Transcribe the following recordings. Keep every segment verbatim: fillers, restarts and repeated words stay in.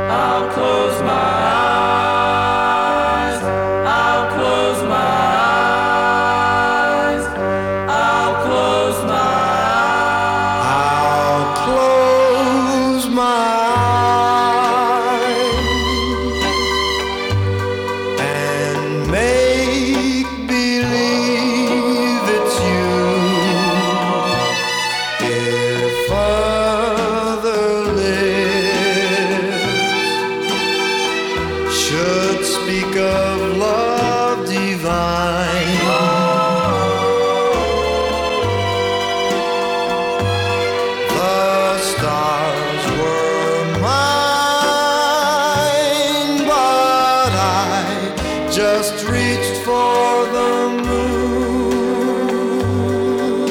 I'll close my eyes, I'll close my eyes, I'll close my eyes, I'll close my eyes and make believe it's you. If other lips should speak of love divine, the stars were mine, but I just reached for the moon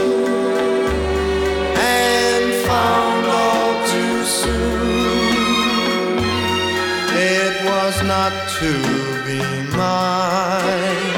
and found all too soon it was not to be mine.